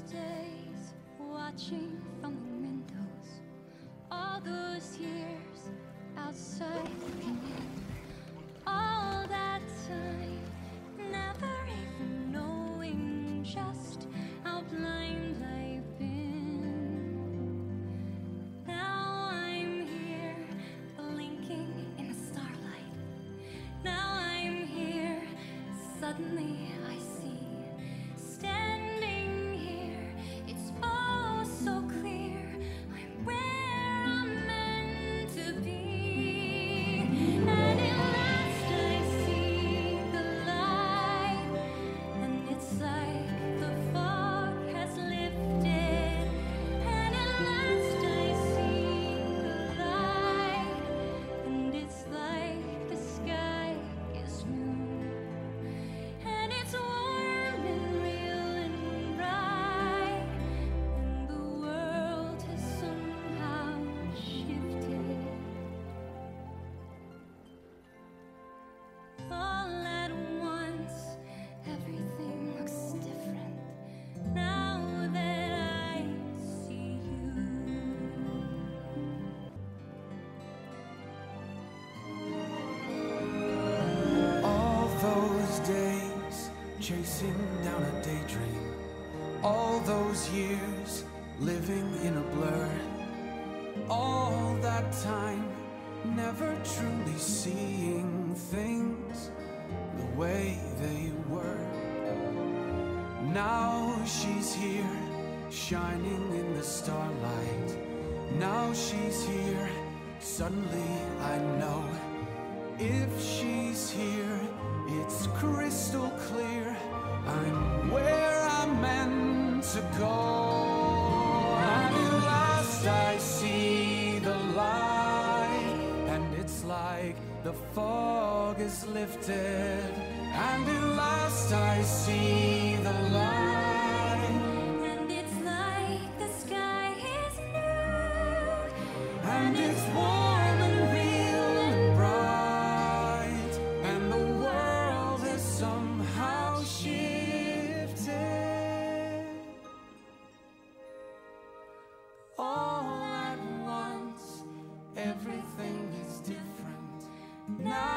days watching from the windows, all those years outside looking in, all that time never even knowing just how blind I've been. Now I'm here blinking in the starlight. Now I'm here, suddenly I see, standing here, it's all so clear, I'm where I'm meant to be. And at last I see the light, and it's like the fog has lifted. And at last I see the light, and it's like the sky is new. And it's warm and real and bright, and the world has somehow shifted. All at once, everything looks different now that I see you. All those days chasing down a daydream, all those years living in a blur, all that time never truly seeing things the way they were. Now she's here, shining in the starlight. Now she's here, suddenly I know. If she's here, it's crystal clear, I'm where I'm meant to go. And at last I see the light, and it's like the fog is lifted. And at last I see the light, And it's like the sky is new, and it's warm and real and bright, and the world has somehow shifted. All at once, everything is different now